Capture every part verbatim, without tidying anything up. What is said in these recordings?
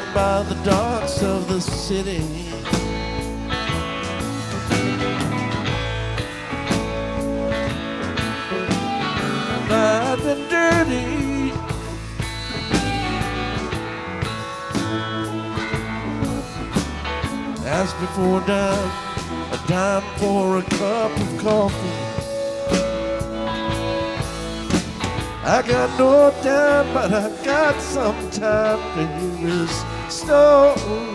by the docks of the city. I've been dirty, ask me for a dime, a dime for a cup of coffee. I got no time, but I got some time to hear his snow.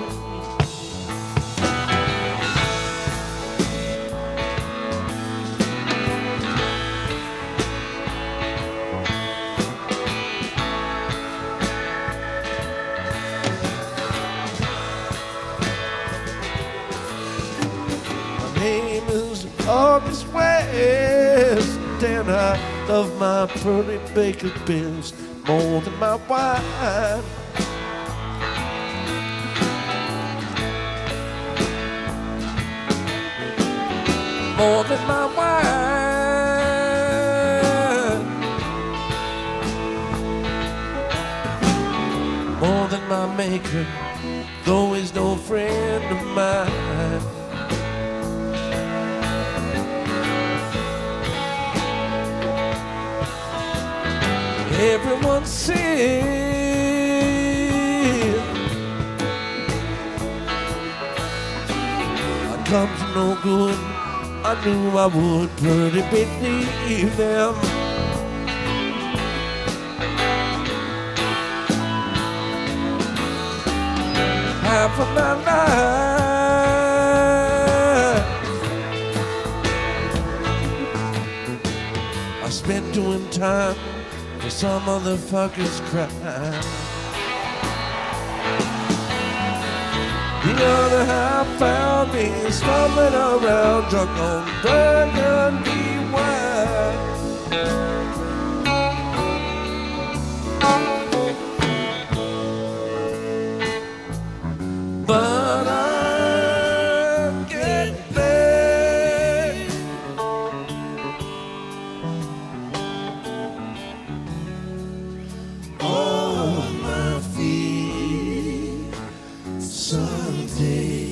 Name is August West, and I love my pretty baker bills more than my wine. More than my wine. More than my maker, though he's no friend of mine. Everyone said I come to no good. I knew I would pretty believe them. Half of my life I spent doing time for some motherfucker's crime. The other half found me stumbling around, drunk on burgundy wine. But I'm getting back. On my feet someday.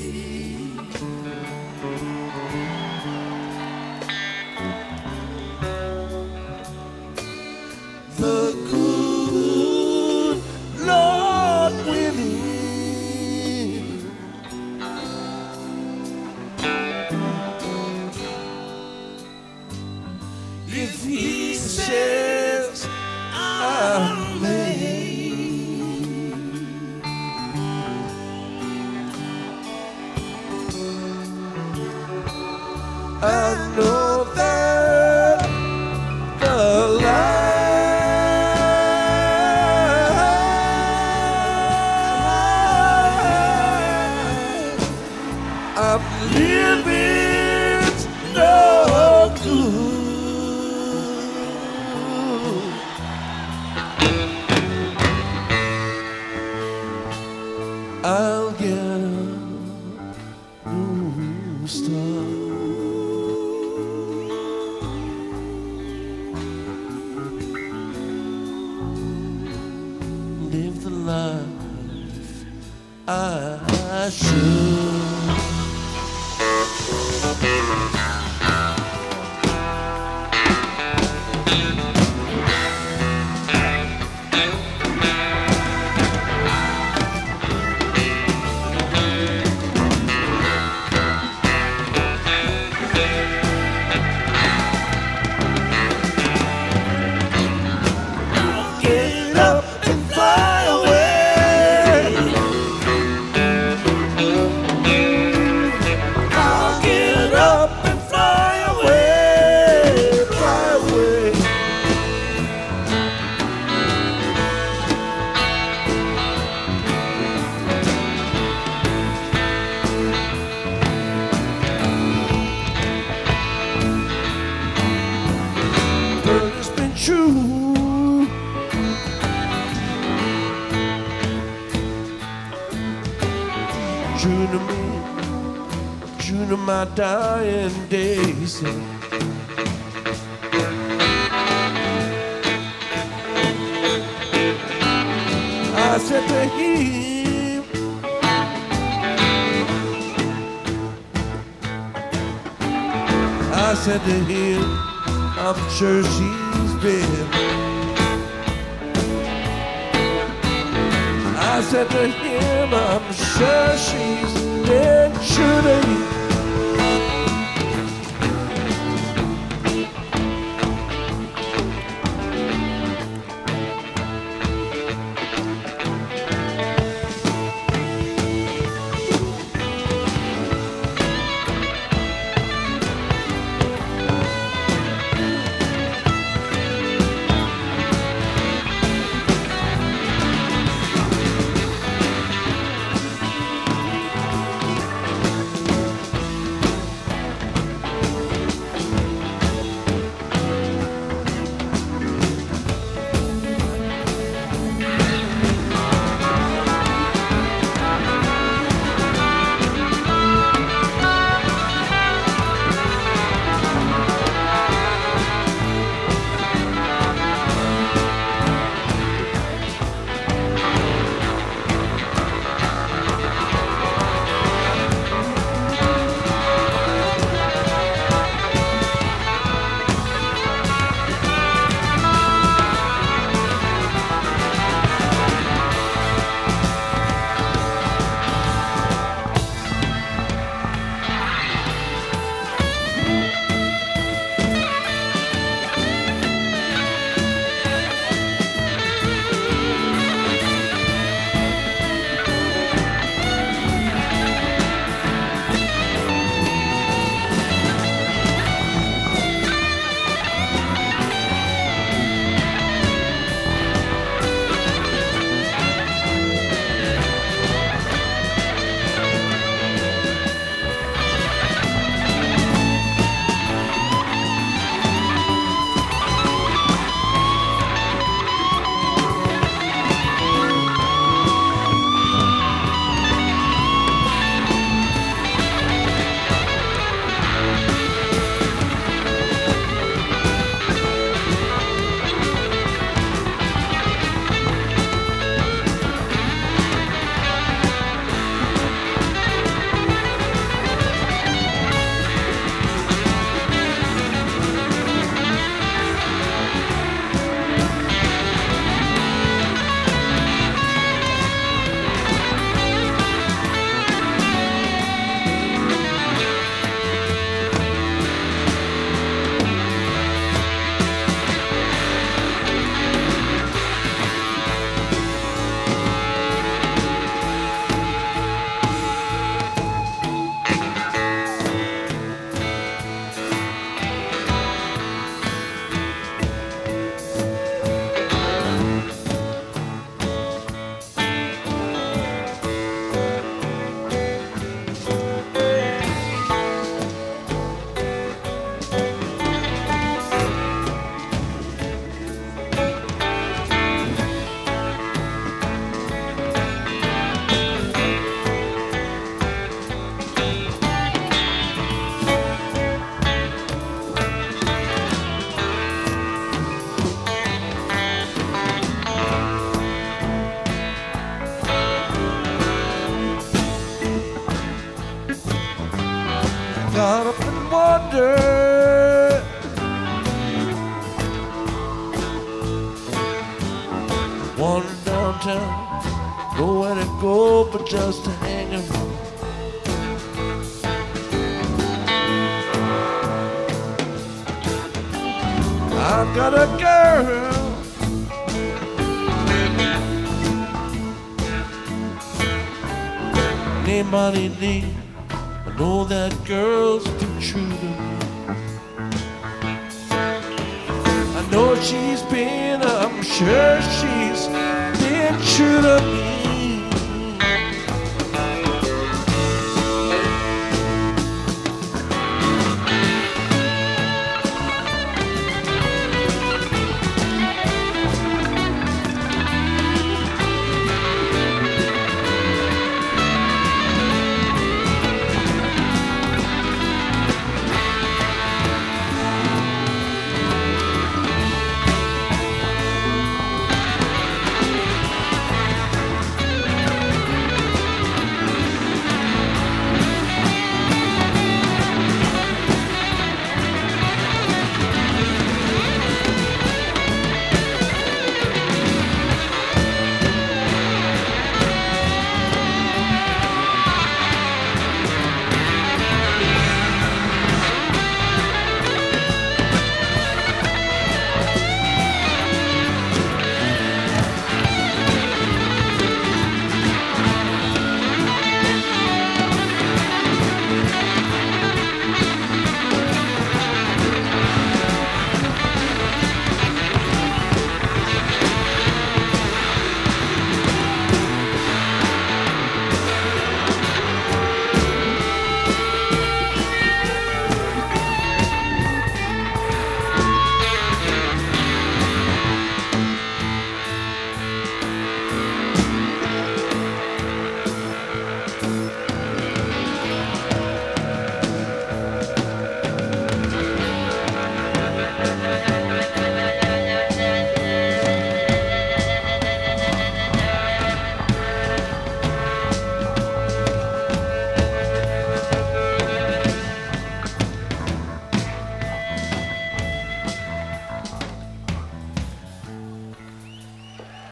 The good Lord willing, if He says I may, I know that the life I'm living's no good. I'll get a new start. Live the life I should. Get up and fly away. I'll get up and fly away, fly away. But it's been true. True to me, true to my dying days. I said to him, I said to him, I'm sure she's been. I said to him, I'm sure she's been shooting. Got up and wondered Wander downtown, nowhere to go but just to hang around. I've got a girl named Bonnie Lee. I know that girl's been true to me. I know she's been, I'm sure she's been true to me.